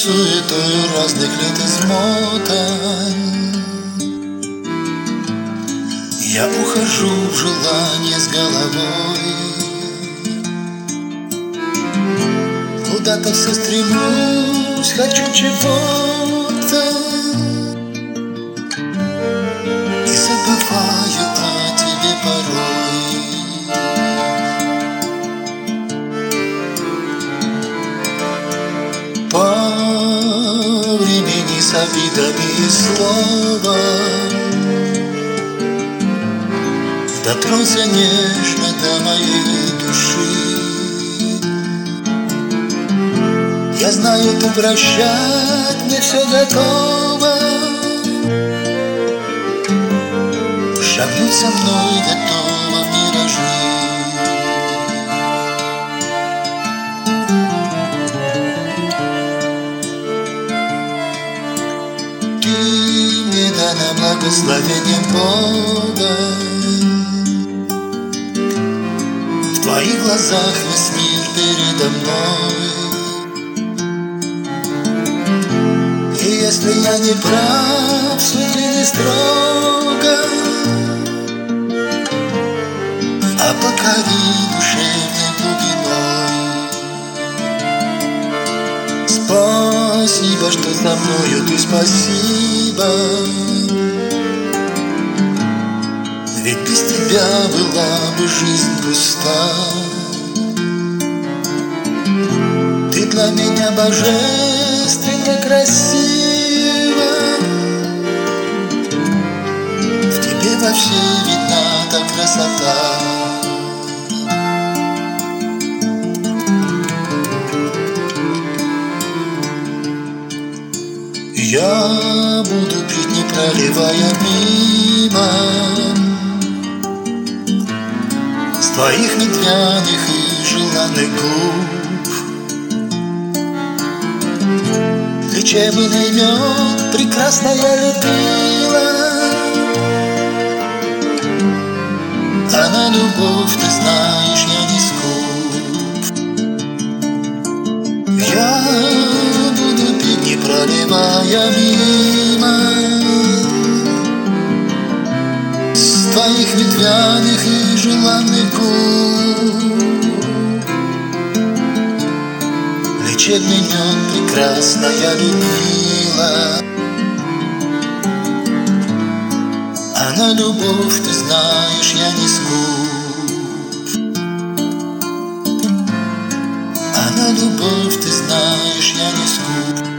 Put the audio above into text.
суетою разных лет измотан, я ухожу в желание с головой. Куда-то все стремлюсь, хочу чего-то, и забываю о тебе порой. По времени с обидами и словом дотронулся нежно до моей души. Я знаю, ты прощать мне все готова, шагнуть со мной готова в миражи. Ты мне дана благословением Бога, в твоих глазах весь мир передо мной. И если я не прав, суди не строго, а покори душевной глубиной. Спасибо, что со мною ты, спасибо, ведь без тебя была бы жизнь пуста. Ты для меня божественно красива, в тебе во всей видна та красота. Я буду пить, не проливая мимо, с твоих медвяных и желанных губ. Лечебный мед прекрасно я любила, а на любовь, ты знаешь, я не скуп. Я буду пить, не проливая мимо, с твоих ветвяных и желанных губ. Лечебный мед прекрасно я любила, а на любовь, ты знаешь, я не скуп. А на любовь, ты знаешь, я не скуп.